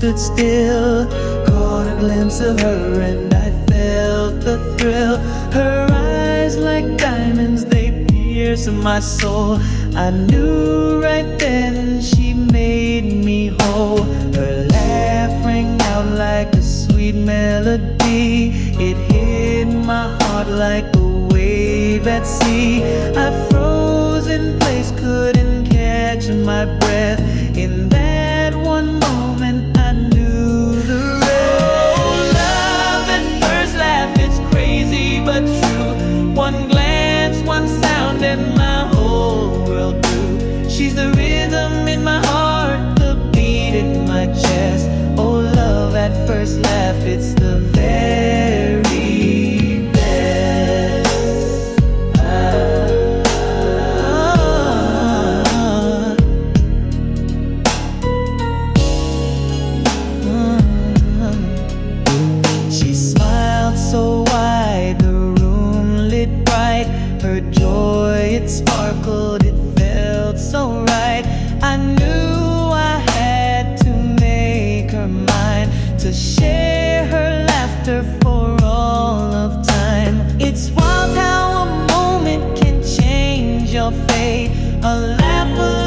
stood still, caught a glimpse of her and I felt the thrill. Her eyes like diamonds, they pierced my soul. I knew right then she made me whole. Her laugh rang out like a sweet melody. It hit my heart like a wave at sea. I froze in place, couldn't catch my breath. In that one moment I knew the rest. Oh, love at first laugh, it's crazy but true. One glance, one sound and my whole world grew. She's the rhythm in my heart, the beat in my chest. Oh, love at first laugh, it's the very best. She smiled so wide, the room lit bright. Her joy, it sparkled, it felt so right. I knew I had to make her mine, to share her laughter for all of time. It's wild how a moment can change your fate. A laugh